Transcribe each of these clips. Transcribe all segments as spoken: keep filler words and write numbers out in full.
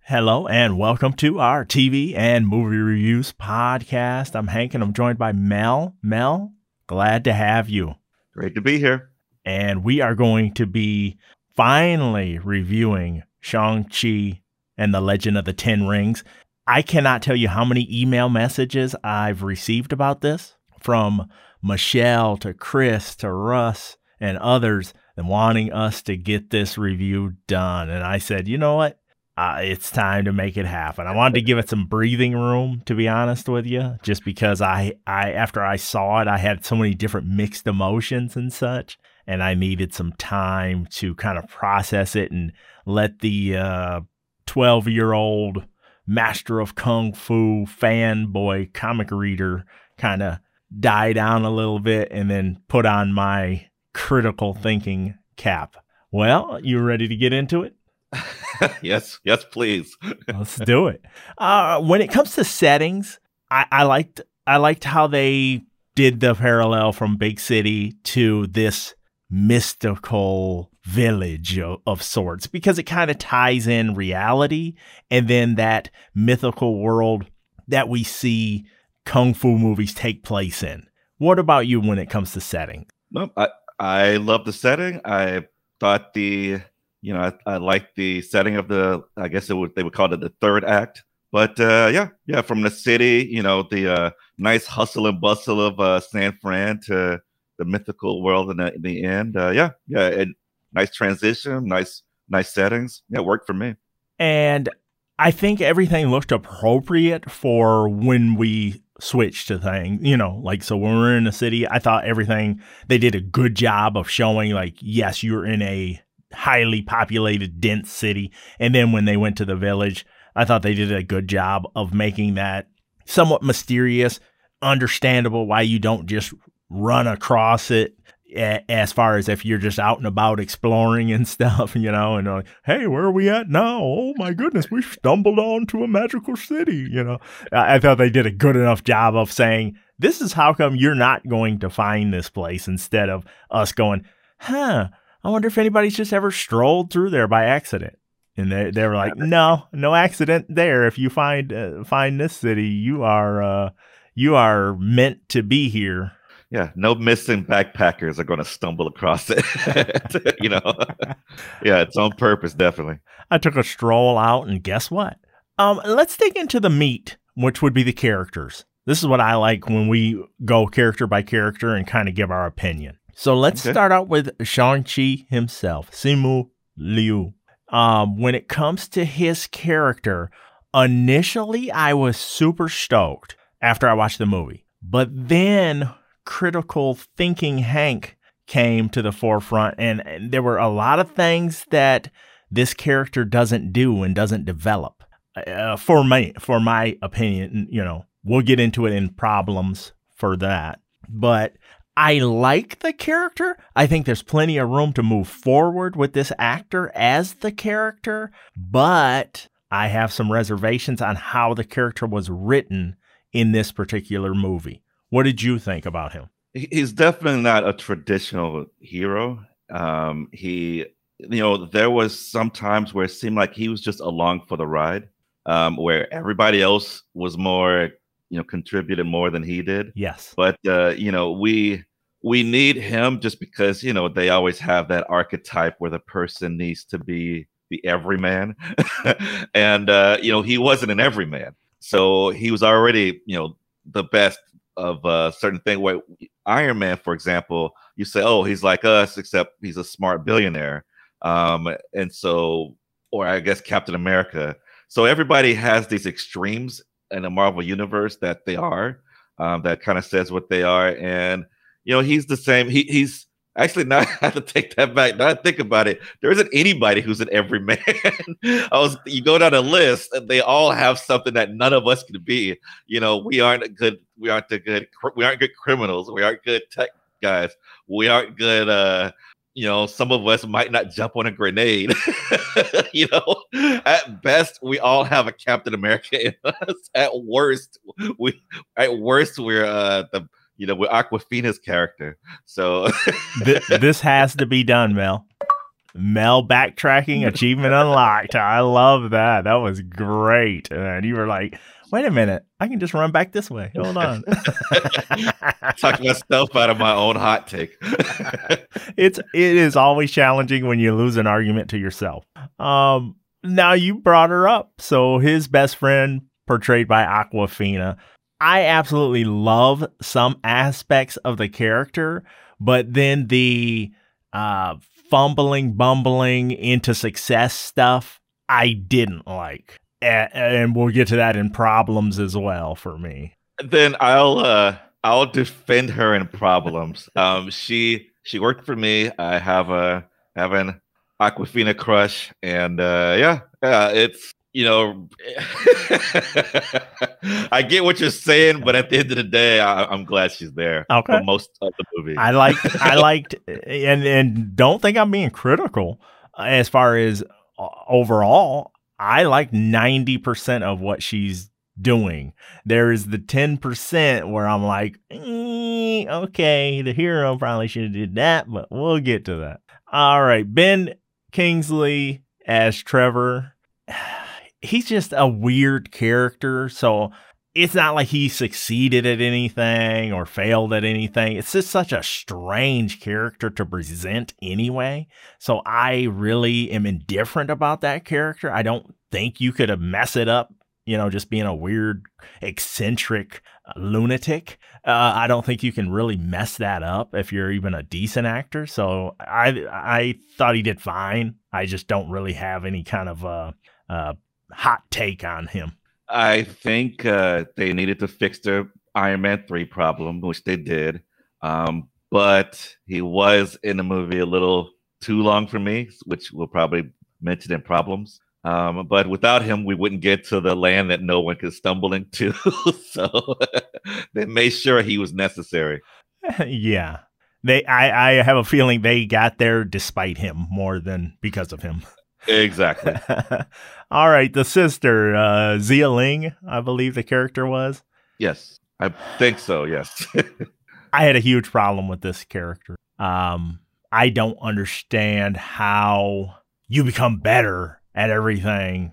Hello and welcome to our T V and movie reviews podcast. I'm Hank and I'm joined by Mel. Mel, glad to have you. Great to be here. And we are going to be finally reviewing Shang-Chi and the Legend of the Ten Rings. I cannot tell you how many email messages I've received about this, from Michelle to Chris to Russ and others, and wanting us to get this review done. And I said, you know what? Uh, it's time to make it happen. I wanted to give it some breathing room, to be honest with you, just because I, I, after I saw it, I had so many different mixed emotions and such, and I needed some time to kind of process it and let the uh, twelve-year-old master of kung fu fanboy comic reader kind of die down a little bit and then put on my critical thinking cap. Well, you ready to get into it? yes, yes, please. Let's do it. Uh, when it comes to settings, I, I liked I liked how they did the parallel from big city to this mystical village of, of sorts, because it kind of ties in reality and then that mythical world that we see kung fu movies take place in. What about you when it comes to setting? Nope, I I love the setting. I thought the You know, I, I like the setting of the, I guess it would, they would call it the third act. But uh, yeah, yeah, from the city, you know, the uh, nice hustle and bustle of uh, San Fran to the mythical world in the, in the end. Uh, yeah, yeah, and nice transition, nice, nice settings. Yeah, it worked for me. And I think everything looked appropriate for when we switched to things, you know, like, so when we're in the city, I thought everything, they did a good job of showing, like, yes, you're in a highly populated, dense city. And then when they went to the village, I thought they did a good job of making that somewhat mysterious, understandable why you don't just run across it, a- as far as if you're just out and about exploring and stuff, you know, and like, hey, where are we at now? Oh my goodness, we stumbled onto a magical city, you know. I, I thought they did a good enough job of saying, this is how come you're not going to find this place, instead of us going, huh, I wonder if anybody's just ever strolled through there by accident. And they they were like, no, no accident there. If you find uh, find this city, you are uh, you are meant to be here. Yeah, no missing backpackers are going to stumble across it. you know, yeah, it's on purpose, definitely. I took a stroll out, and guess what? Um, let's dig into the meat, which would be the characters. This is what I like when we go character by character and kind of give our opinion. So let's okay. start out with Shang-Chi himself, Simu Liu. Um, when it comes to his character, initially I was super stoked after I watched the movie. But then critical thinking Hank came to the forefront, and, and there were a lot of things that this character doesn't do and doesn't develop. Uh, for me, for my opinion, you know, we'll get into it in problems for that. But I like the character. I think there's plenty of room to move forward with this actor as the character, but I have some reservations on how the character was written in this particular movie. What did you think about him? He's definitely not a traditional hero. Um, he, you know, there was some times where it seemed like he was just along for the ride, um, where everybody else was more, you know, contributed more than he did. Yes. But, uh, you know, we, We need him just because, you know, they always have that archetype where the person needs to be the everyman. and, uh, you know, he wasn't an everyman. So he was already, you know, the best of a certain thing. Where Iron Man, for example, you say, oh, he's like us, except he's a smart billionaire. Um, and so, or I guess Captain America. So everybody has these extremes in the Marvel universe that they are, um, that kind of says what they are. And, you know, he's the same. He, he's actually not. I have to take that back. Now I think about it, there isn't anybody who's an everyman. I was. You go down a list, and they all have something that none of us can be. You know, we aren't a good. We aren't the good. We aren't good criminals. We aren't good tech guys. We aren't good. Uh, you know, some of us might not jump on a grenade. you know, at best, we all have a Captain America in us. At worst, we. At worst, we're uh, the. You know, with Aquafina's character. So Th- this has to be done, Mel. Mel backtracking, achievement unlocked. I love that. That was great. And you were like, wait a minute, I can just run back this way. Hold on. Talk myself out of my own hot take. it's it is always challenging when you lose an argument to yourself. Um, now you brought her up. So his best friend, portrayed by Awkwafina. I absolutely love some aspects of the character, but then the uh, fumbling, bumbling into success stuff, I didn't like. And, and we'll get to that in Problems as well for me. Then I'll uh, I'll defend her in Problems. um, she she worked for me. I have a have an Awkwafina crush, and uh, yeah, yeah, it's you know, I get what you're saying, but at the end of the day, I, I'm glad she's there okay. for most of the movie. I liked, I liked, and and don't think I'm being critical as far as overall. I like ninety percent of what she's doing. There is the ten percent where I'm like, eh, okay, the hero probably should have did that, but we'll get to that. All right, Ben Kingsley as Trevor. He's just a weird character, so it's not like he succeeded at anything or failed at anything. It's just such a strange character to present anyway. So I really am indifferent about that character. I don't think you could have messed it up, you know, just being a weird, eccentric uh, lunatic. Uh, I don't think you can really mess that up if you're even a decent actor. So I I thought he did fine. I just don't really have any kind of uh, uh, hot take on him. I think uh, they needed to fix their Iron Man three problem, which they did. Um, but he was in the movie a little too long for me, which we'll probably mention in Problems. Um, but without him, we wouldn't get to the land that no one could stumble into. So they made sure he was necessary. Yeah. They, I, I have a feeling they got there despite him more than because of him. Exactly. All right. The sister, uh, Xia Ling, I believe the character was. Yes, I think so. Yes. I had a huge problem with this character. Um, I don't understand how you become better at everything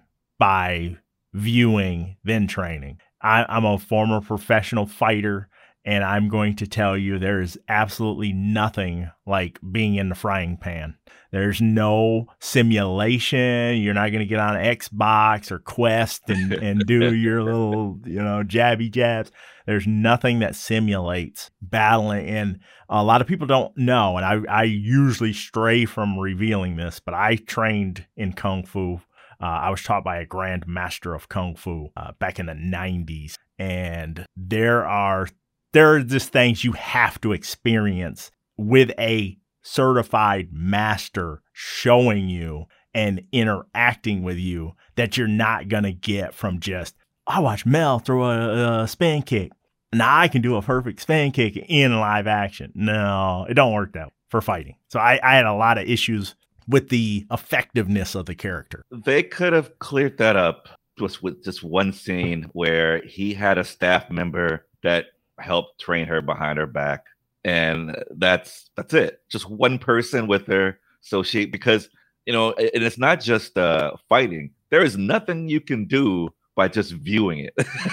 by viewing then training. I, I'm a former professional fighter, and I'm going to tell you there is absolutely nothing like being in the frying pan. There's no simulation. You're not going to get on Xbox or Quest and, and do your little, you know, jabby jabs. There's nothing that simulates battling. And a lot of people don't know, and I, I usually stray from revealing this, but I trained in Kung Fu. Uh, I was taught by a grand master of Kung Fu uh, back in the nineties. And there are, there are just things you have to experience with a certified master showing you and interacting with you that you're not going to get from just, I watched Mel throw a, a spin kick. Now I can do a perfect spin kick in live action. No, it don't work that way for fighting. So I, I had a lot of issues with the effectiveness of the character. They could have cleared that up just with just one scene where he had a staff member that helped train her behind her back. And that's that's it. Just one person with her. So she, because, you know, and it's not just uh, fighting. There is nothing you can do by just viewing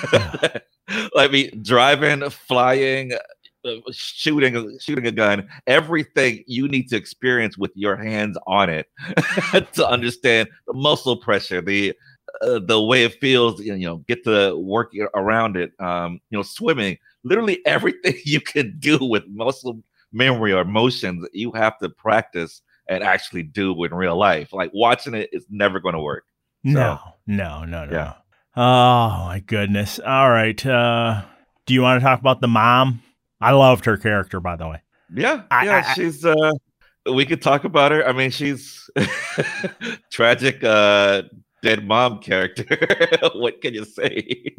it. I mean, driving, flying, uh, shooting, shooting a gun, everything you need to experience with your hands on it to understand the muscle pressure, the uh, the way it feels, you know, get to work around it, um, you know, swimming. Literally everything you can do with muscle memory or motions, you have to practice and actually do in real life. Like watching it is never going to work. So, no, no, no, no. Yeah. Oh my goodness. All right. Uh, do you want to talk about the mom? I loved her character, by the way. Yeah. I, yeah. I, she's, uh, we could talk about her. I mean, she's tragic, uh, dead mom character. What can you say?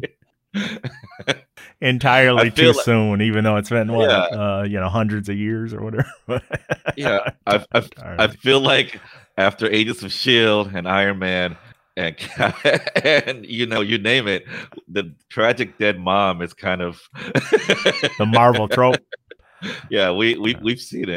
Entirely too like, soon, even though it's been what, yeah. uh, you know, hundreds of years or whatever. Yeah, I, I, I feel like after Agents of S H I E L D and Iron Man and and you know, you name it, the tragic dead mom is kind of the Marvel trope. Yeah, we we we've seen it.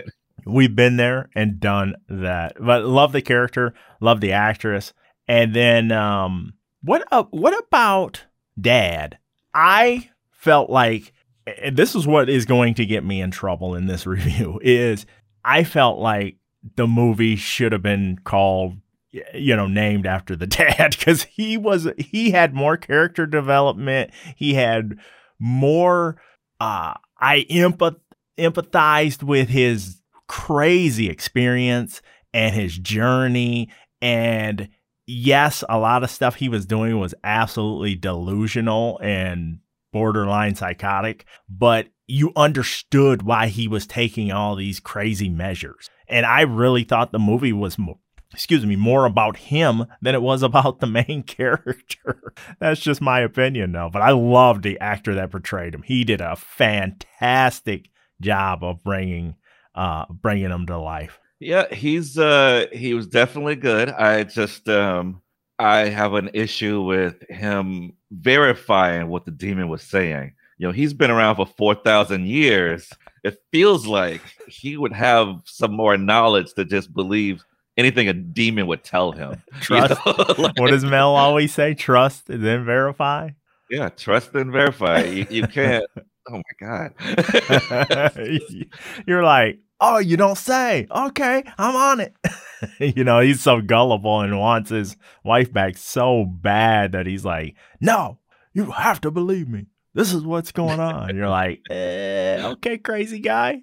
we've been there and done that. But love the character, love the actress. And then um, what uh, what about Dad? I felt like, and this is what is going to get me in trouble in this review, is I felt like the movie should have been called, you know, named after the dad, because he was, he had more character development. He had more, uh, I empath- empathized with his crazy experience and his journey. And yes, a lot of stuff he was doing was absolutely delusional and borderline psychotic, but you understood why he was taking all these crazy measures. And I really thought the movie was more, excuse me, more about him than it was about the main character. That's just my opinion, though. But I loved the actor that portrayed him. He did a fantastic job of bringing, uh, bringing him to life. Yeah, he's uh, he was definitely good. I just um, I have an issue with him verifying what the demon was saying. You know, he's been around for four thousand years. It feels like he would have some more knowledge to just believe anything a demon would tell him. Trust. You know? Like, what does Mel always say? Trust and then verify? Yeah, trust and verify. You, you can't. Oh, my God. You're like, oh, you don't say. Okay, I'm on it. You know, he's so gullible and wants his wife back so bad that he's like, no, you have to believe me. This is what's going on. You're like, eh, okay, crazy guy.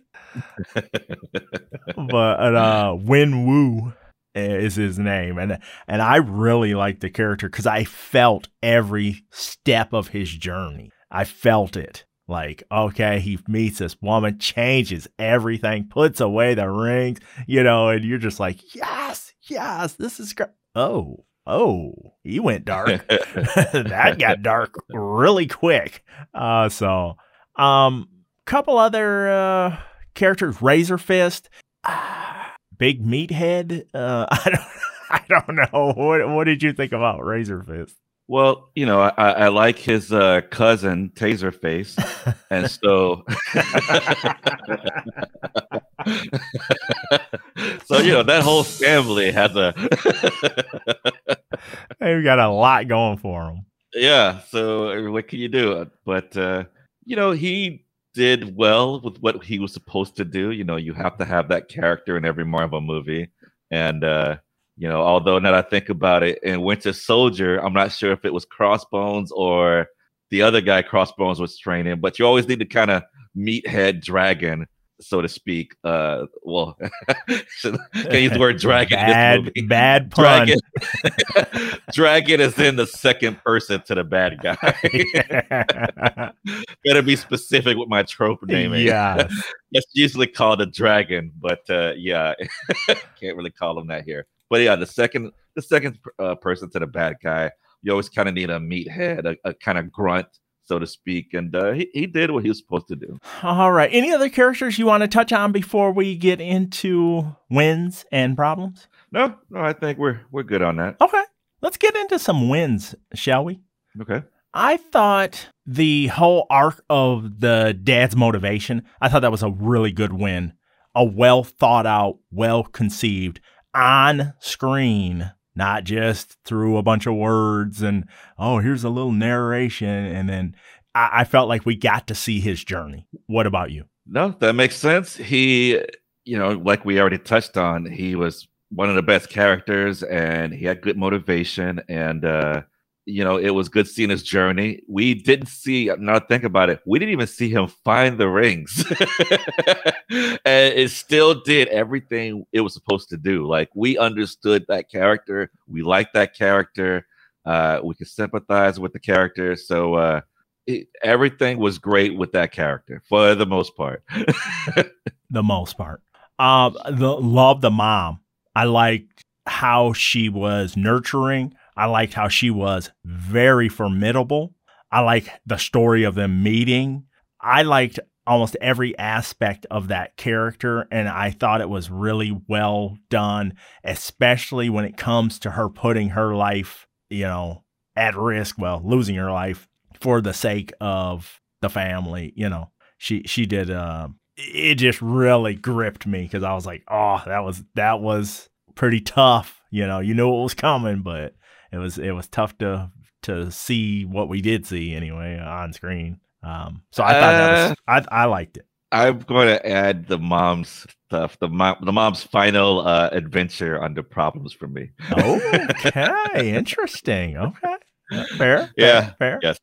But uh, Win Woo is his name. And, and I really like the character because I felt every step of his journey. I felt it. Like, okay, he meets this woman, changes everything, puts away the rings, you know, and you're just like, yes, yes, this is great. Oh, oh, he went dark. That got dark really quick. Uh, so, um, couple other uh, characters, Razor Fist, uh, Big Meathead. Uh, I don't, I don't know. What, what did you think about Razor Fist? Well, you know, I, I like his uh, cousin, Taserface, and so, so you know, that whole family has a. They've got a lot going for them. Yeah, so what can you do? But uh, you know, he did well with what he was supposed to do. You know, you have to have that character in every Marvel movie, and. Uh, You know, although now that I think about it, in Winter Soldier, I'm not sure if it was Crossbones or the other guy Crossbones was training, but you always need to kind of meathead dragon, so to speak. Uh, well, can't use the word dragon. Bad, in this movie. Bad pun. Dragon. Dragon is in the second person to the bad guy. Better be specific with my trope naming. Yeah, it's usually called a dragon, but uh, yeah, can't really call him that here. But yeah, the second the second uh, person to the bad guy, you always kind of need a meathead, a, a kind of grunt, so to speak. And uh, he, he did what he was supposed to do. All right. Any other characters you want to touch on before we get into wins and problems? No, no, I think we're we're good on that. Okay. Let's get into some wins, shall we? Okay. I thought the whole arc of the dad's motivation, I thought that was a really good win. A well thought out, well conceived, on screen, not just through a bunch of words and, oh, here's a little narration. And then I, I felt like we got to see his journey. What about you? No, that makes sense. He, you know, like we already touched on, he was one of the best characters and he had good motivation. And, uh, you know, it was good seeing his journey. We didn't see, now think about it, we didn't even see him find the rings. And it still did everything it was supposed to do. Like, we understood that character. We liked that character. Uh, we could sympathize with the character. So uh, it, everything was great with that character for the most part. The most part. Um, the, love the mom. I liked how she was nurturing. I liked how she was very formidable. I liked the story of them meeting. I liked almost every aspect of that character, and I thought it was really well done, especially when it comes to her putting her life, you know, at risk, well, losing her life for the sake of the family. You know, she she did a it just really gripped me because I was like, oh, that was that was pretty tough. You know, you knew what was coming, but it was it was tough to to see what we did see anyway on screen. Um, so I thought uh, that was I I liked it. I'm going to add the mom's stuff, the mom, the mom's final uh, adventure under problems for me. Okay, interesting. Okay, fair. Yeah, fair. Yes,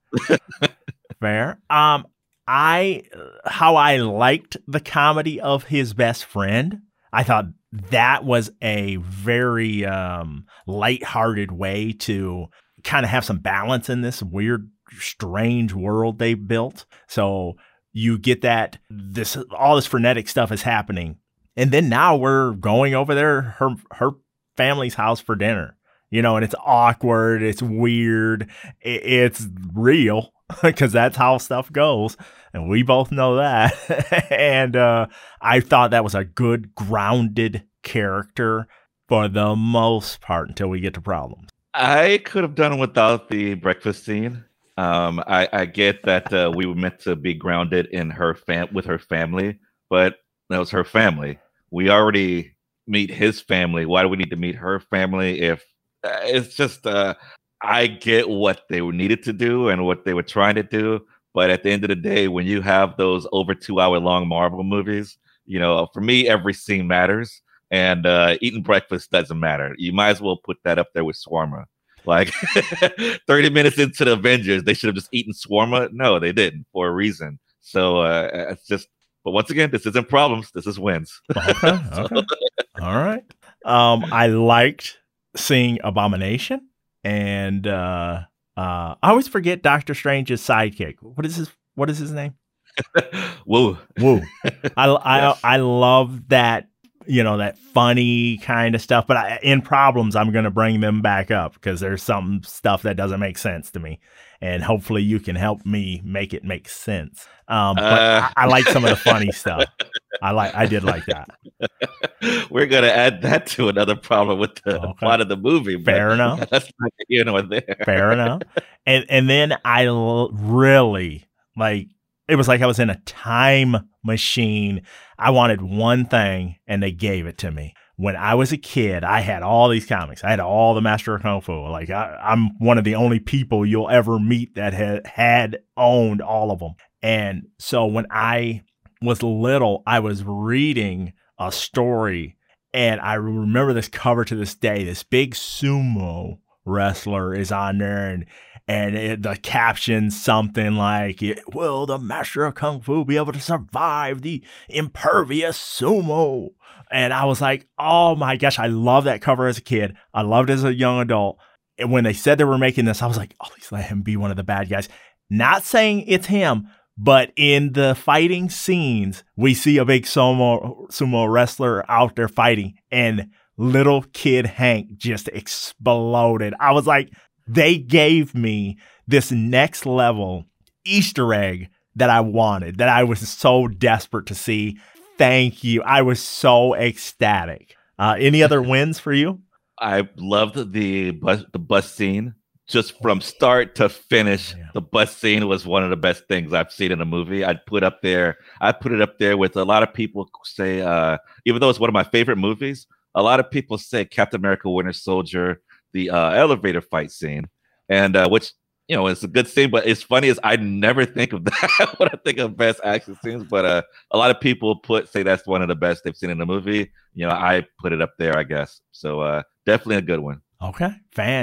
fair. Um, I how I liked the comedy of his best friend. I thought that was a very um, lighthearted way to kind of have some balance in this weird, strange world they built. So you get that this all this frenetic stuff is happening, and then now we're going over there her her family's house for dinner. You know, and it's awkward, it's weird, it's real because that's how stuff goes, and we both know that. And uh, I thought that was a good grounded character for the most part until we get to problems. I could have done without the breakfast scene. Um, I, I get that uh, we were meant to be grounded in her fam with her family, but that was her family. We already meet his family. Why do we need to meet her family? If uh, it's just, uh, I get what they needed to do and what they were trying to do, but at the end of the day, when you have those over two hour long Marvel movies, you know, for me, every scene matters, and uh, eating breakfast doesn't matter. You might as well put that up there with shawarma. Like thirty minutes into the Avengers, they should have just eaten shawarma. No, they didn't for a reason. So uh, it's just, but once again, this isn't problems. This is wins. Okay. So. Okay. All right. Um, I liked seeing Abomination, and uh, uh, I always forget Doctor Strange's sidekick. What is his, what is his name? Woo. Woo. I, I, Yes. I love that. You know, that funny kind of stuff. But I, in problems, I'm going to bring them back up because there's some stuff that doesn't make sense to me. And hopefully you can help me make it make sense. Um, but Uh. I, I like some of the funny stuff. I like, I did like that. We're going to add that to another problem with the Okay. plot of the movie. Fair enough. That's not here nor there. Fair enough. And, and then I l- really like, it was like I was in a time machine. I wanted one thing, and they gave it to me. When I was a kid, I had all these comics. I had all the Master of Kung Fu. Like I, I'm one of the only people you'll ever meet that had, had owned all of them. And so when I was little, I was reading a story, and I remember this cover to this day. This big sumo wrestler is on there, and And it, the caption's something like, will the Master of Kung Fu be able to survive the impervious sumo? And I was like, oh my gosh, I love that cover as a kid. I loved it as a young adult. And when they said they were making this, I was like, oh, please let him be one of the bad guys. Not saying it's him, but in the fighting scenes, we see a big sumo, sumo wrestler out there fighting, and little kid Hank just exploded. I was like, they gave me this next level Easter egg that I wanted, that I was so desperate to see. Thank you. I was so ecstatic. Uh, any other wins for you? I loved the bus, the bus scene. Just from start to finish, yeah. The bus scene was one of the best things I've seen in a movie. I'd put up there. I put it up there with a lot of people say, uh, even though it's one of my favorite movies, a lot of people say Captain America: Winter Soldier, the uh, elevator fight scene, and uh, which, you know, it's a good scene, but it's funny is I never think of that when I think of best action scenes, but uh, a lot of people put say that's one of the best they've seen in a movie. You know, I put it up there, I guess. So uh, definitely a good one. Okay,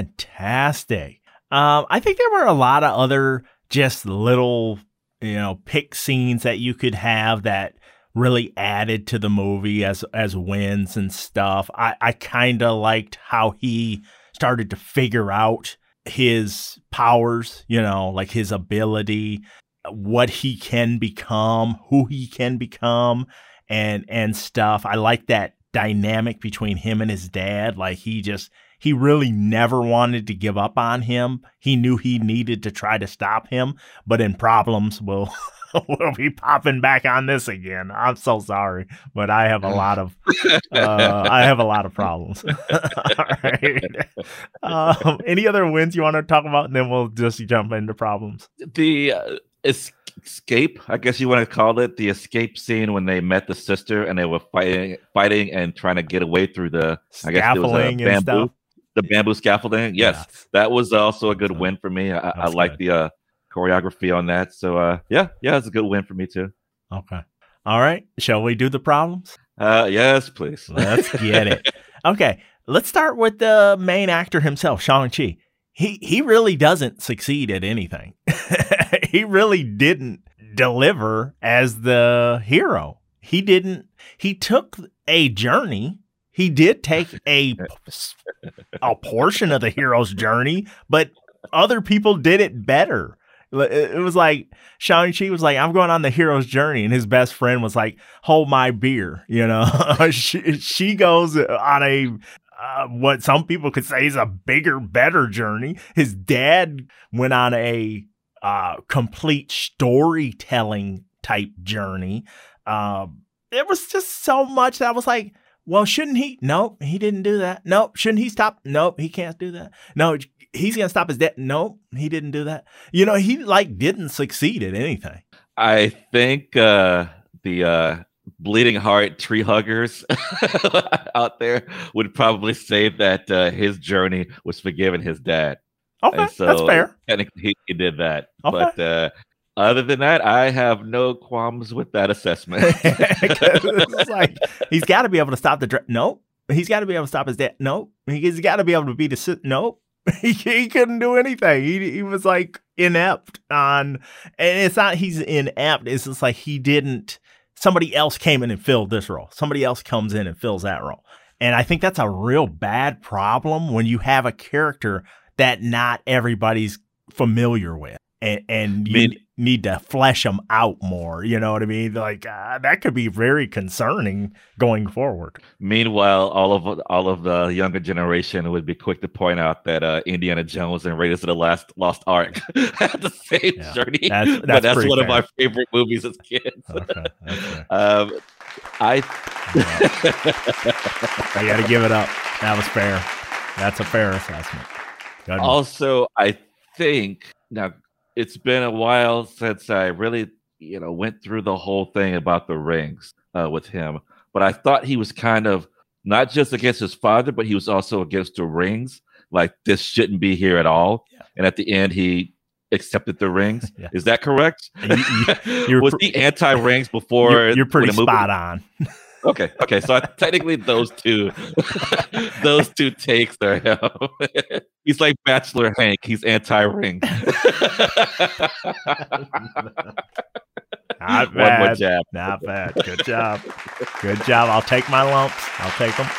fantastic. Um, I think there were a lot of other just little, you know, pick scenes that you could have that really added to the movie as as wins and stuff. I, I kind of liked how he started to figure out his powers, you know, like his ability, what he can become, who he can become, and and stuff. I like that dynamic between him and his dad. Like he just, he really never wanted to give up on him. He knew he needed to try to stop him, but in problems, we'll we'll be popping back on this again. I'm so sorry, but I have a lot of uh, I have a lot of problems. All right. Um, any other wins you want to talk about, and then we'll just jump into problems. The uh, it's escape, I guess you want to call it, the escape scene when they met the sister and they were fighting, fighting and trying to get away through the I guess it was a bamboo, the bamboo scaffolding. Yes, yes, that was also a good win for me. I, I like the uh, choreography on that. So uh, yeah, yeah, it's a good win for me too. Okay, all right. Shall we do the problems? Uh, yes, please. Let's get it. Okay, let's start with the main actor himself, Shang-Chi. He he really doesn't succeed at anything. He really didn't deliver as the hero. He didn't. He took a journey. He did take a a portion of the hero's journey, but other people did it better. It was like Shang-Chi was like, I'm going on the hero's journey. And his best friend was like, hold my beer. You know, she, she goes on a Uh, what some people could say is a bigger, better journey. His dad went on a uh, complete storytelling type journey. Um, there was just so much that I was like, well, shouldn't he? Nope, he didn't do that. Nope, shouldn't he stop? Nope, he can't do that. No, he's going to stop his dad. Nope, he didn't do that. You know, he like didn't succeed at anything. I think uh, the... Uh... bleeding heart tree huggers out there would probably say that uh, his journey was forgiving his dad. Okay, so that's fair. Technically, he, he did that. Okay. But uh, other than that, I have no qualms with that assessment. It's like he's got to be able to stop the. Dra- nope. He's got to be able to stop his dad. Nope. He's got to be able to beat the. Nope. He, he couldn't do anything. He he was like inept on, and it's not he's inept. It's just like he didn't. Somebody else came in and filled this role. Somebody else comes in and fills that role. And I think that's a real bad problem when you have a character that not everybody's familiar with. And, and you mean, need to flesh them out more. You know what I mean? Like uh, that could be very concerning going forward. Meanwhile, all of all of the younger generation would be quick to point out that uh, Indiana Jones and Raiders of the Last Lost Ark had the same yeah, journey. That's, that's but that's one fair. of my favorite movies as kids. Okay, um, I I got to give it up. That was fair. That's a fair assessment. Good also, I think now. It's been a while since I really, you know, went through the whole thing about the rings uh, with him. But I thought he was kind of not just against his father, but he was also against the rings. Like this shouldn't be here at all. Yeah. And at the end, he accepted the rings. Yeah. Is that correct? You, you, was he anti-rings before? You're, you're pretty spot on. Okay, okay. So I, technically, those two, those two takes are him. He's like Bachelor Hank. He's anti-ring. Not bad. One more jab. Not bad. Good job. Good job. I'll take my lumps. I'll take them.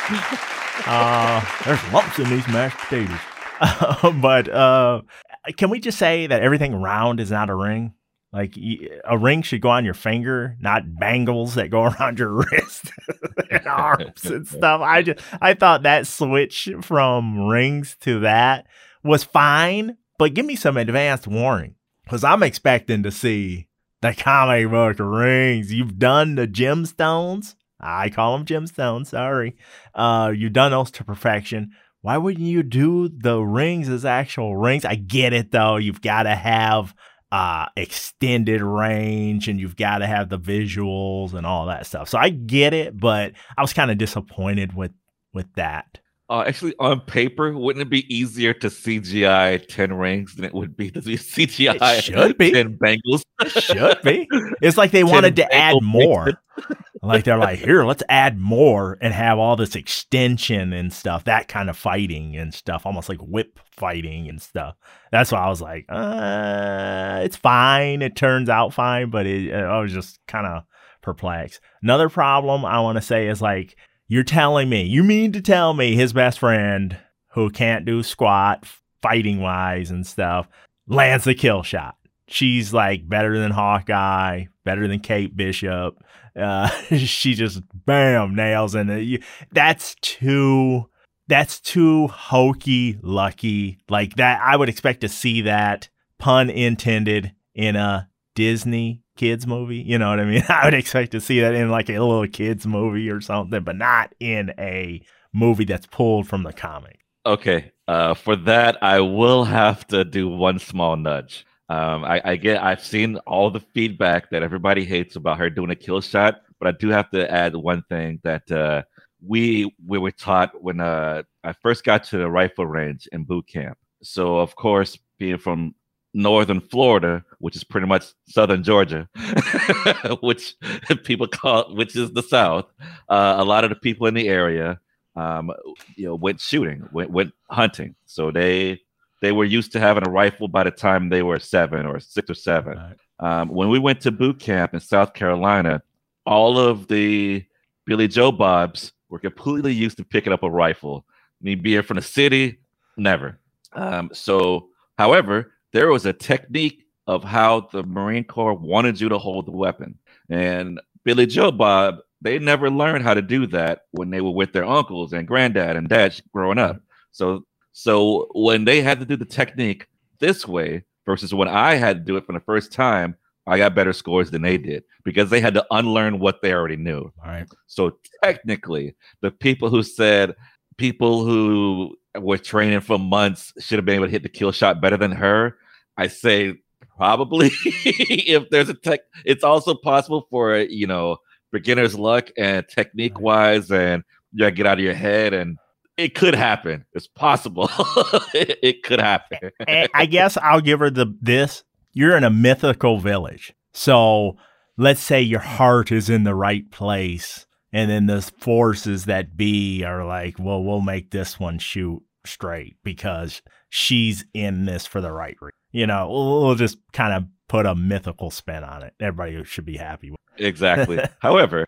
Uh, there's lumps in these mashed potatoes. Uh, but uh, can we just say that everything round is not a ring? Like a ring should go on your finger, not bangles that go around your wrist and arms and stuff. I just I thought that switch from rings to that was fine, but give me some advanced warning because I'm expecting to see the comic book rings. You've done the gemstones. I call them gemstones. Sorry, uh, you've done those to perfection. Why wouldn't you do the rings as actual rings? I get it though. You've got to have. Uh, extended range and you've got to have the visuals and all that stuff. So I get it, but I was kind of disappointed with, with that. Uh, actually, on paper, wouldn't it be easier to C G I ten rings than it would be to C G I it should be. ten bangles? It should be. It's like they wanted to add more. Like they're like, here, let's add more and have all this extension and stuff, that kind of fighting and stuff, almost like whip fighting and stuff. That's why I was like, uh, it's fine. It turns out fine, but it, I was just kind of perplexed. Another problem I want to say is like, you're telling me, you mean to tell me his best friend who can't do squat fighting wise and stuff lands the kill shot. She's like better than Hawkeye, better than Kate Bishop. Uh, she just bam nails in it. That's too. That's too hokey lucky. Like that, I would expect to see that, pun intended, in a Disney kids movie. You know what I mean? I would expect to see that in like a little kids movie or something, but not in a movie that's pulled from the comic. Okay, uh, for that, I will have to do one small nudge. Um, I, I get, I've seen all the feedback that everybody hates about her doing a kill shot, but I do have to add one thing that uh, we we were taught when uh, I first got to the rifle range in boot camp. So of course, being from northern Florida, which is pretty much southern Georgia, which people call, which is the South, uh, a lot of the people in the area, um, you know, went shooting, went went hunting. So they they were used to having a rifle by the time they were seven or six or seven. Right. Um, when we went to boot camp in South Carolina, all of the Billy Joe Bobs were completely used to picking up a rifle. Me being from the city, never. Um, so, however, there was a technique of how the Marine Corps wanted you to hold the weapon. And Billy Joe Bob, they never learned how to do that when they were with their uncles and granddad and dad growing up. So, so when they had to do the technique this way versus when I had to do it for the first time, I got better scores than they did because they had to unlearn what they already knew. All right. So technically, the people who said people who were training for months should have been able to hit the kill shot better than her, I say probably. If there's a tech, it's also possible for, you know, beginner's luck and technique wise, and you gotta get out of your head, and it could happen. It's possible. it, it could happen. I guess I'll give her the this. You're in a mythical village. So let's say your heart is in the right place, and then the forces that be are like, well, we'll make this one shoot straight because she's in this for the right reason. You know, we'll, we'll just kind of put a mythical spin on it. Everybody should be happy with it. Exactly. However,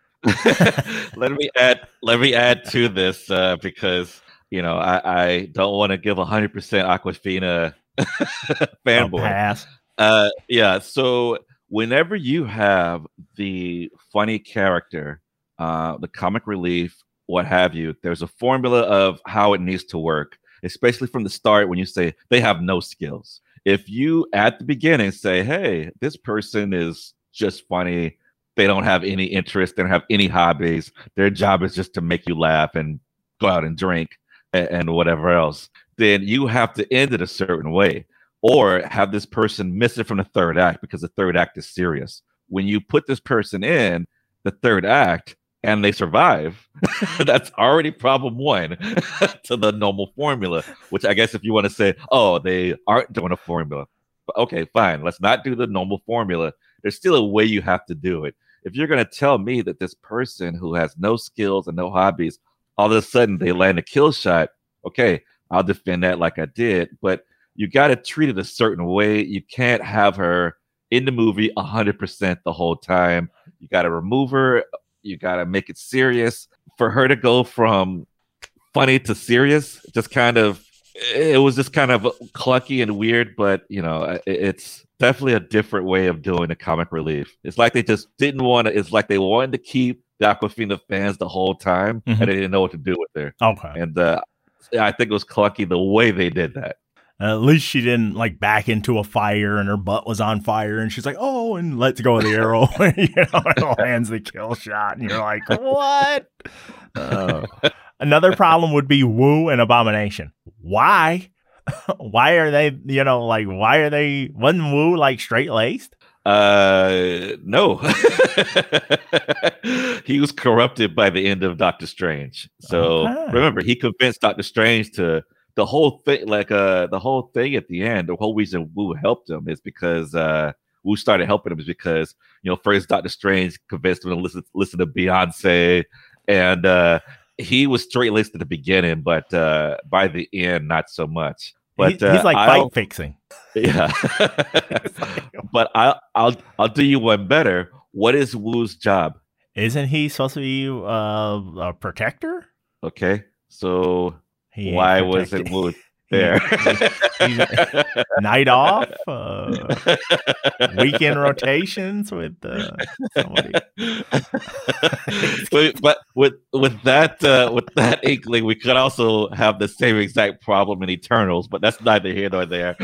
let me add let me add to this uh, because, you know, I, I don't want to give one hundred percent Awkwafina fanboy. Pass. Uh, yeah, so whenever you have the funny character, uh, the comic relief, what have you, there's a formula of how it needs to work, especially from the start when you say they have no skills. If you at the beginning say, hey, this person is just funny, they don't have any interest, they don't have any hobbies, their job is just to make you laugh and go out and drink and, and whatever else, then you have to end it a certain way. Or have this person miss it from the third act because the third act is serious. When you put this person in the third act and they survive, that's already problem one to the normal formula, which I guess if you want to say, oh, they aren't doing a formula. But okay, fine. Let's not do the normal formula. There's still a way you have to do it. If you're going to tell me that this person who has no skills and no hobbies, all of a sudden they land a kill shot, okay, I'll defend that like I did. But you got to treat it a certain way. You can't have her in the movie one hundred percent the whole time. You got to remove her. You got to make it serious. For her to go from funny to serious, just kind of, it was just kind of clunky and weird, but, you know, it's definitely a different way of doing the comic relief. It's like they just didn't want to, it's like they wanted to keep the Awkwafina fans the whole time, mm-hmm. and they didn't know what to do with her. Okay. And uh, I think it was clunky the way they did that. Uh, at least she didn't like back into a fire and her butt was on fire and she's like, oh, and lets go of the arrow. You know, and lands the kill shot. And you're like, what? Uh, another problem would be Wu and Abomination. Why? Why are they, you know, like, why are they, wasn't Wu like straight laced? Uh, no. He was corrupted by the end of Doctor Strange. So okay. Remember, he convinced Doctor Strange to, the whole thing, like uh, the whole thing at the end, the whole reason Wu helped him is because uh, Wu started helping him is because, you know, first Doctor Strange convinced him to listen, listen to Beyonce, and uh, he was straight-laced at the beginning, but uh, by the end, not so much. But he, he's uh, like I'll, fight fixing. Yeah. But I'll, I'll, I'll do you one better. What is Wu's job? Isn't he supposed to be uh, a protector? Okay, so... Why wasn't Wu there? He, night off, uh, weekend rotations with uh, somebody. but, but with with that uh, with that inkling, we could also have the same exact problem in Eternals, but that's neither here nor there.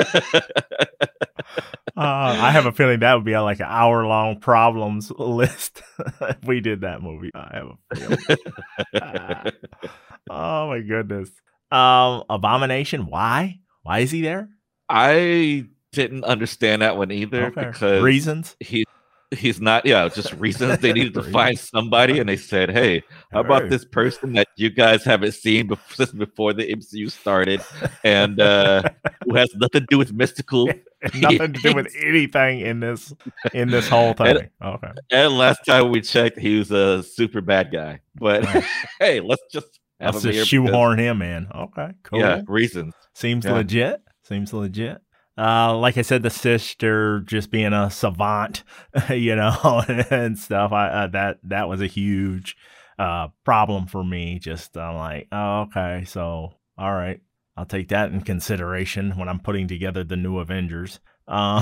uh, I have a feeling that would be a, like an hour long problems list if we did that movie. I have a feeling. uh, Oh my goodness. Um, Abomination, why? Why is he there? I didn't understand that one either Okay. because Reasons? he he's not. Yeah, just reasons they needed to find somebody, and they said, "Hey, how about Hey. this person that you guys haven't seen before, since before the M C U started, and uh, who has nothing to do with mystical, Nothing to do with beings?" anything in this in this whole And, thing. Okay. and last time we checked, he was a super bad guy. But Right. hey, let's just have Let's him just here because- shoehorn him in. Okay, cool. Yeah, reasons. Seems Yeah. legit. Seems legit. Uh, like I said, the sister just being a savant, you know, and stuff. I uh, that that was a huge uh problem for me. Just I'm like, oh, okay, so all right, I'll take that in consideration when I'm putting together the new Avengers. Um,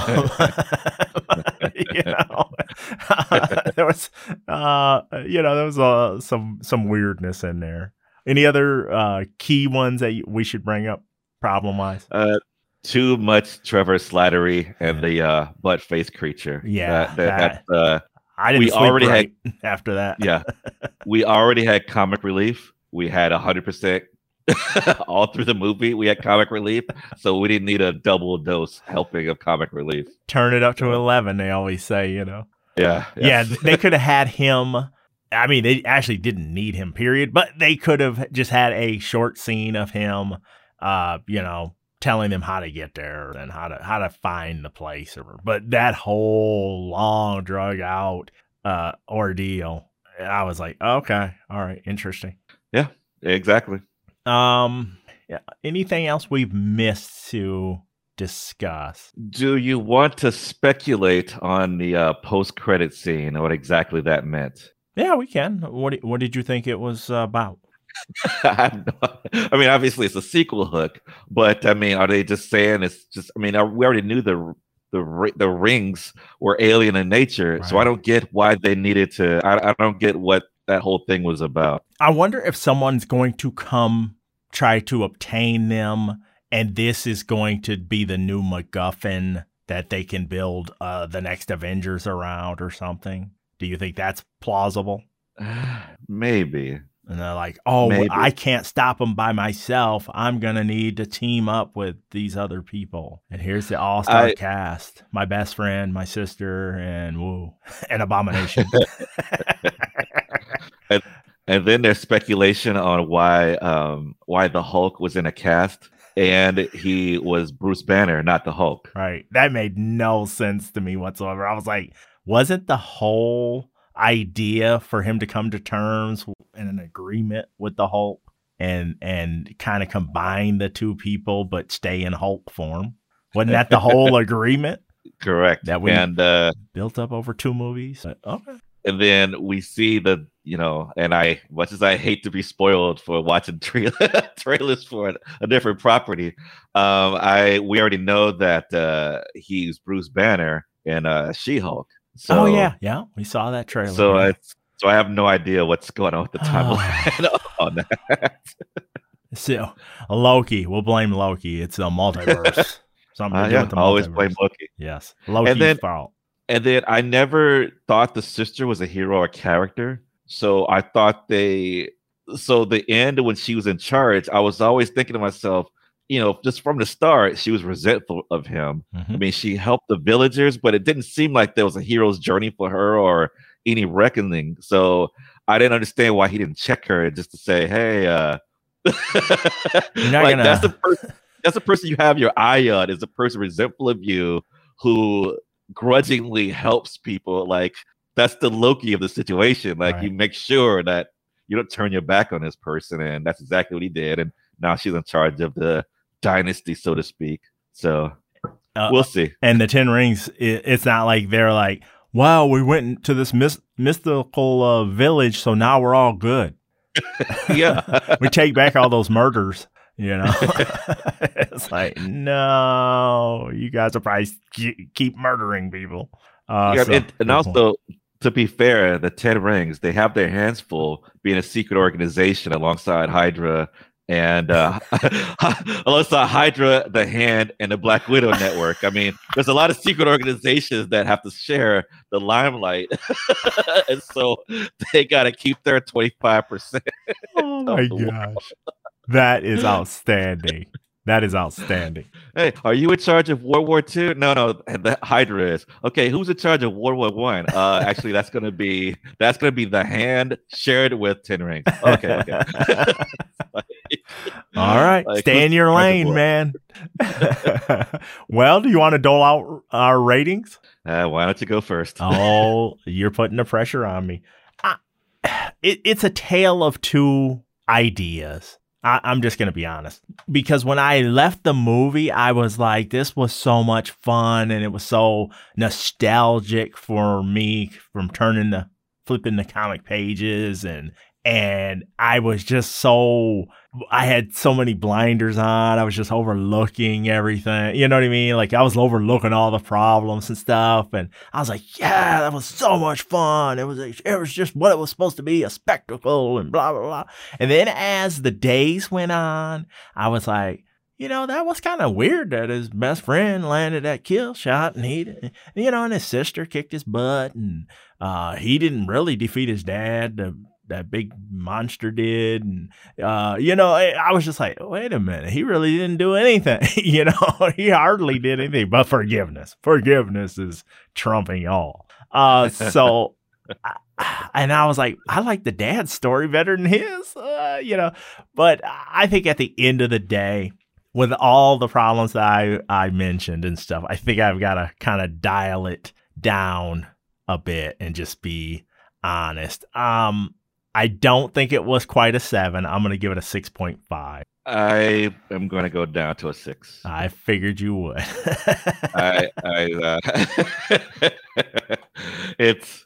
you know, there was, uh, you know, there was uh, some some weirdness in there. Any other uh, key ones that we should bring up, problem wise? Uh, too much Trevor Slattery and the uh, butt face creature. Yeah, that, that, that uh, I didn't we sleep already right had- after that. yeah, we already had comic relief. We had a hundred percent all through the movie. We had comic relief, so we didn't need a double dose helping of comic relief. Turn it up to eleven. They always say, you know. Yeah, Yeah, they could have had him. I mean, they actually didn't need him, period. But they could have just had a short scene of him, uh, you know, telling them how to get there and how to how to find the place. Or, but that whole long, drug out uh, ordeal, I was like, okay, all right, interesting. Yeah, exactly. Um, yeah. Anything else we've missed to discuss? Do you want to speculate on the uh, post-credit scene and what exactly that meant? Yeah, we can. What What did you think it was uh, about? I, have no, I mean, obviously it's a sequel hook, but I mean, are they just saying it's just? I mean, we already knew the the the rings were alien in nature, Right. so I don't get why they needed to. I, I don't get what that whole thing was about. I wonder if someone's going to come try to obtain them, and this is going to be the new MacGuffin that they can build uh, the next Avengers around or something. Do you think that's plausible? Maybe. And they're like, oh, Maybe. I can't stop them by myself. I'm going to need to team up with these other people. And here's the all-star I- cast. My best friend, my sister, and woo, an Abomination. And then there's speculation on why um, why the Hulk was in a cast, and he was Bruce Banner, not the Hulk. Right. That made no sense to me whatsoever. I was like, wasn't the whole idea for him to come to terms in an agreement with the Hulk and and kind of combine the two people but stay in Hulk form? Wasn't that the whole agreement? Correct. That we- and uh, Built up over two movies? But, okay. and then we see the you know, and I much as I hate to be spoiled for watching tra- trailers for a, a different property, um, I we already know that uh, he's Bruce Banner in uh, She-Hulk. So, oh, yeah. Yeah. We saw that trailer. So yeah. it's so I have no idea what's going on with the timeline on that. So Loki, we'll blame Loki. It's a multiverse. Something to Uh, do yeah, with the always multiverse. blame Loki. Yes, Loki's then- fault. And then I never thought the sister was a hero or character. So I thought they, so the end when she was in charge, I was always thinking to myself, you know, just from the start, she was resentful of him. Mhm. I mean, she helped the villagers, but it didn't seem like there was a hero's journey for her or any reckoning. So I didn't understand why he didn't check her just to say, hey, uh, You're not like gonna- that's the person, that's the person you have your eye on is the person resentful of you who grudgingly helps people. Like that's the Loki of the situation. Like Right. you make sure that you don't turn your back on this person, and that's exactly what he did. And now she's in charge of the dynasty, so to speak. So Uh, we'll see. And the Ten Rings, it, it's not like they're like, wow, we went to this mys- mystical uh, village, so now we're all good. Yeah. We take back all those murders, you know? It's like, no, you guys will probably ke- keep murdering people. Uh, Yeah, so- and, and also, to be fair, the Ten Rings, they have their hands full being a secret organization alongside Hydra and uh, alongside Hydra, the Hand, and the Black Widow Network. I mean, there's a lot of secret organizations that have to share the limelight. And so they got to keep their twenty-five percent. Oh my the world. gosh. That is outstanding. That is outstanding. Hey, are you in charge of World War Two? No, no, the Hydra is. Okay, who's in charge of World War One? Uh, actually, that's gonna be that's gonna be the Hand shared with Ten Rings. Okay, okay. like, All right, like, stay in your lane, man. Well, do you want to dole out our ratings? Uh, why don't you go first? Oh, you're putting the pressure on me. I, it, it's a tale of two ideas. I, I'm just going to be honest, because when I left the movie, I was like, this was so much fun. And it was so nostalgic for me from turning the flipping the comic pages. And, and I was just so, I had so many blinders on. I was just overlooking everything. You know what I mean? Like I was overlooking all the problems and stuff. And I was like, yeah, that was so much fun. It was, it was just what it was supposed to be, a spectacle and blah, blah, blah. And then as the days went on, I was like, you know, that was kind of weird that his best friend landed that kill shot and he, you know, and his sister kicked his butt and uh, he didn't really defeat his dad. The, that big monster did. And, uh, you know, I, I was just like, wait a minute. He really didn't do anything. You know, he hardly did anything but forgiveness. Forgiveness is trumping all. Uh, so, and I was like, I like the dad's story better than his, uh, you know, but I think at the end of the day, with all the problems that I, I mentioned and stuff, I think I've got to kind of dial it down a bit and just be honest. Um, I don't think it was quite a seven. I'm going to give it a six point five. I am going to go down to a six. I figured you would. I, I, uh, it's,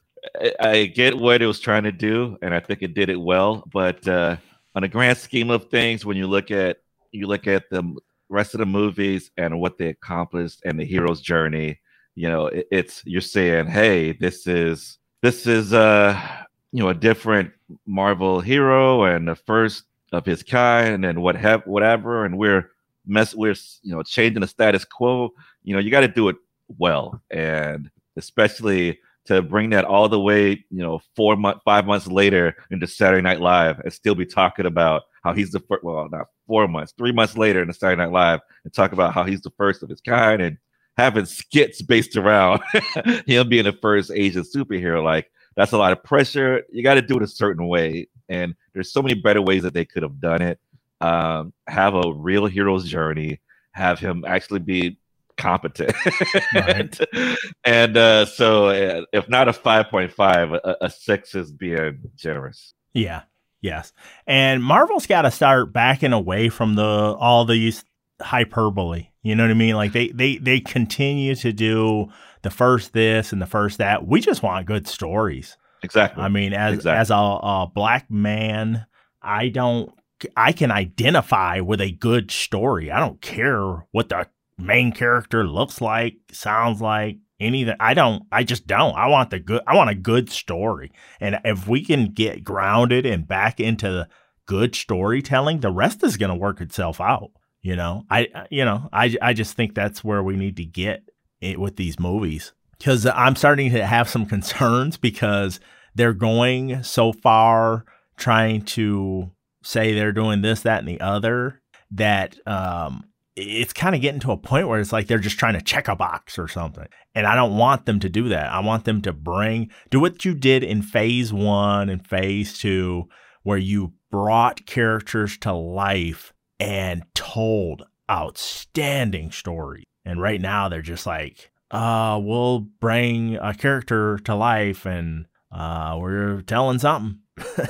I get what it was trying to do, and I think it did it well. But uh, on the grand scheme of things, when you look at you look at the rest of the movies and what they accomplished and the hero's journey, you know, it, it's you're saying, hey, this is this is uh you know a different Marvel hero and the first of his kind, and what have whatever, and we're mess we're you know changing the status quo. You know, you got to do it well, and especially to bring that all the way, you know, four months, five months later into Saturday Night Live and still be talking about how he's the first, well, not four months, three months later into Saturday Night Live and talk about how he's the first of his kind and having skits based around him being the first Asian superhero. Like, that's a lot of pressure. You got to do it a certain way. And there's so many better ways that they could have done it. Um, have a real hero's journey, have him actually be competent. Right. And uh, so uh, if not a five point five, a, a six is being generous. Yeah. Yes. And Marvel's got to start backing away from the all these hyperbole. You know what I mean? Like they they they continue to do the first this and the first that. We just want good stories. Exactly. I mean, as exactly. as a, a black man, I don't I can identify with a good story. I don't care what the main character looks like, sounds like, anything. I don't, I just don't. I want the good, I want a good story. And if we can get grounded and back into the good storytelling, the rest is going to work itself out. You know, I, you know, I, I just think that's where we need to get it with these movies, because I'm starting to have some concerns because they're going so far trying to say they're doing this, that, and the other, that, um, it's kind of getting to a point where it's like they're just trying to check a box or something. And I don't want them to do that. I want them to bring, do what you did in phase one and phase two, where you brought characters to life and told outstanding stories. And right now they're just like, uh, we'll bring a character to life and uh, we're telling something.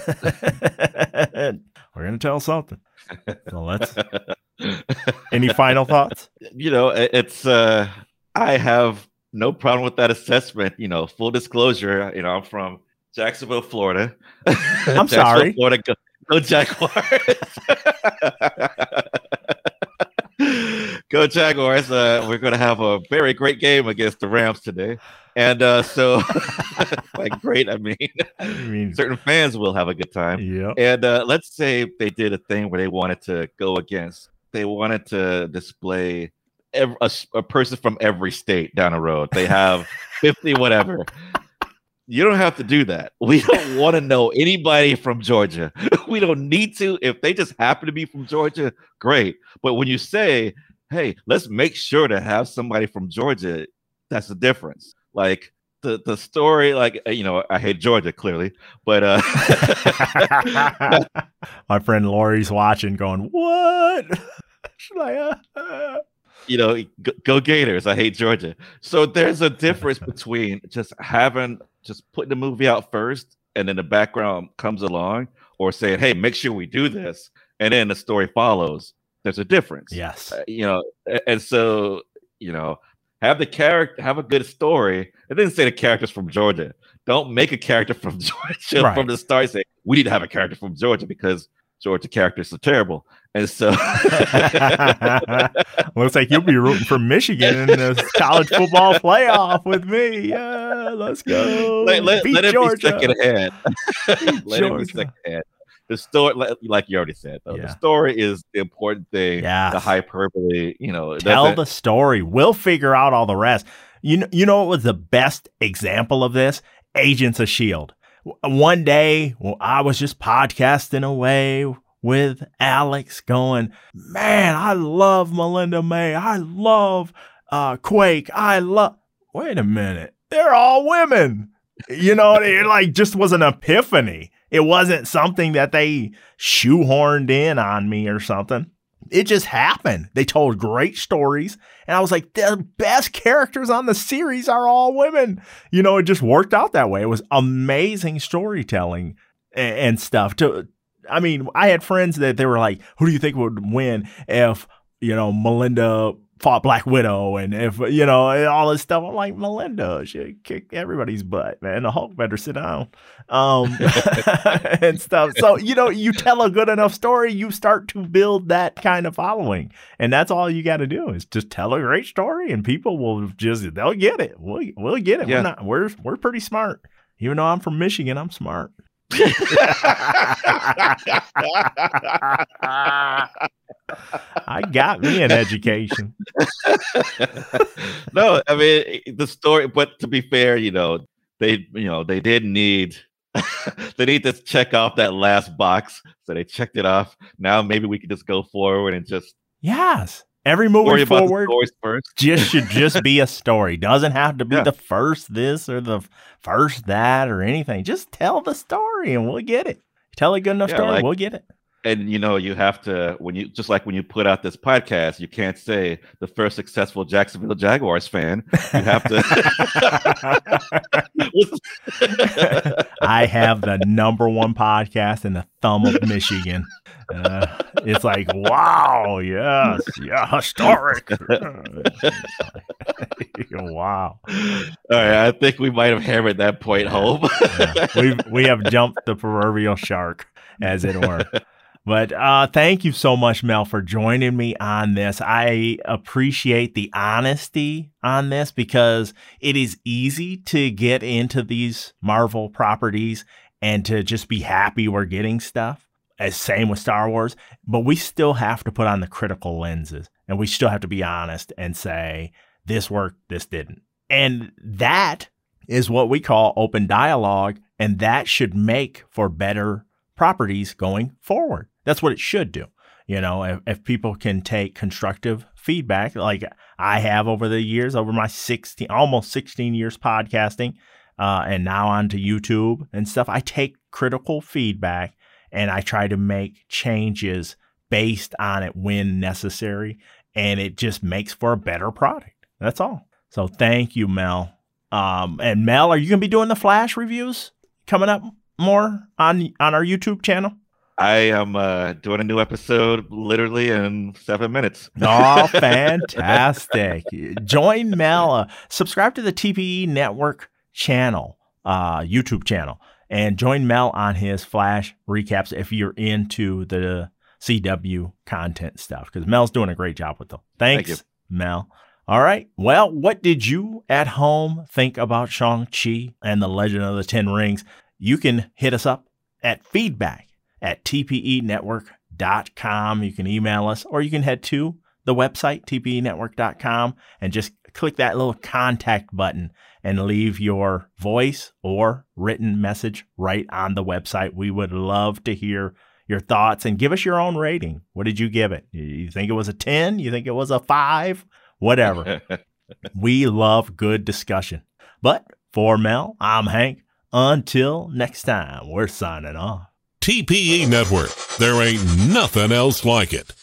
We're going to tell something. So let's... Any final thoughts? You know, it's uh I have no problem with that assessment. You know, full disclosure, you know, I'm from Jacksonville, Florida. I'm sorry. Florida, go, go Jaguars. Go Jaguars. Uh, we're going to have a very great game against the Rams today. And uh, so, like, great, I mean, I mean, certain fans will have a good time. Yeah. And uh, let's say they did a thing where they wanted to go against, they wanted to display every, a, a person from every state down the road. They have fifty whatever. You don't have to do that. We don't want to know anybody from Georgia. We don't need to. If they just happen to be from Georgia, great. But when you say, hey, let's make sure to have somebody from Georgia, that's the difference. Like the, the story, like, you know, I hate Georgia, clearly, but uh my friend Lori's watching going, what? She's like, uh, uh. You know, go, go Gators. I hate Georgia. So there's a difference between just having, just putting the movie out first and then the background comes along, or saying, hey, make sure we do this, and then the story follows. There's a difference. Yes. Uh, you know, and so, you know, have the character, have a good story, and then say the character's from Georgia. Don't make a character from Georgia right. from the start. Say, we need to have a character from Georgia because Georgia characters are terrible. And so looks like you'll be rooting for Michigan in the college football playoff with me. Yeah, let's go. Let, let, let it be second ahead. Let Georgia. it be second ahead. The story, like you already said, though, yeah. the story is the important thing. Yes. The hyperbole, you know. Tell the story. We'll figure out all the rest. You know, you know what was the best example of this? Agents of S H I E L D. One day, well, I was just podcasting away with Alex going, man, I love Melinda May. I love uh, Quake. I love, wait a minute. They're all women. You know, it like just was an epiphany. It wasn't something that they shoehorned in on me or something. It just happened. They told great stories. And I was like, the best characters on the series are all women. You know, it just worked out that way. It was amazing storytelling and, and stuff. To, I mean, I had friends that they were like, who do you think would win if, you know, Melinda fought Black Widow and if, you know, all this stuff. I'm like, Melinda, she kicked everybody's butt, man. The Hulk better sit down um, and stuff. So, you know, you tell a good enough story, you start to build that kind of following. And that's all you got to do is just tell a great story and people will just, they'll get it. We'll, we'll get it. Yeah. We're not, we're, we're pretty smart. Even though I'm from Michigan, I'm smart. I got me an education. No, I mean the story, but to be fair, you know, they you know, they did need they need to check off that last box. So they checked it off. Now maybe we can just go forward and just Yes. Every movie forward just should just be a story. Doesn't have to be yeah. the first this or the first that or anything. Just tell the story and we'll get it. Tell a good enough yeah, story, like, we'll get it. And you know, you have to when you just like when you put out this podcast, you can't say the first successful Jacksonville Jaguars fan. You have to. I have the number one podcast in the thumb of Michigan. Uh, it's like, wow, yes, yeah, historic. Wow. All right, I think we might have hammered that point home. Yeah, we've we have jumped the proverbial shark, as it were. But uh, thank you so much, Mel, for joining me on this. I appreciate the honesty on this because it is easy to get into these Marvel properties and to just be happy we're getting stuff. As same with Star Wars, but we still have to put on the critical lenses and we still have to be honest and say this worked, this didn't. And that is what we call open dialogue. And that should make for better properties going forward. That's what it should do. You know, if, if people can take constructive feedback, like I have over the years, over my sixteen, almost sixteen years podcasting, uh, and now onto YouTube and stuff, I take critical feedback and I try to make changes based on it when necessary. And it just makes for a better product. That's all. So thank you, Mel. Um, and Mel, are you going to be doing the Flash reviews coming up more on, on our YouTube channel? I am uh, doing a new episode literally in seven minutes. Oh, fantastic. Join Mel. Uh, subscribe to the T P E Network channel, uh, YouTube channel. And join Mel on his Flash recaps if you're into the C W content stuff, because Mel's doing a great job with them. Thanks, Thank Mel. All right. Well, what did you at home think about Shang-Chi and the Legend of the Ten Rings? You can hit us up at feedback at T P E network dot com. You can email us, or you can head to the website, T P E network dot com, and just click that little contact button and leave your voice or written message right on the website. We would love to hear your thoughts and give us your own rating. What did you give it? You think it was a ten? You think it was a five? Whatever. We love good discussion. But for Mel, I'm Hank. Until next time, we're signing off. T P E Network. There ain't nothing else like it.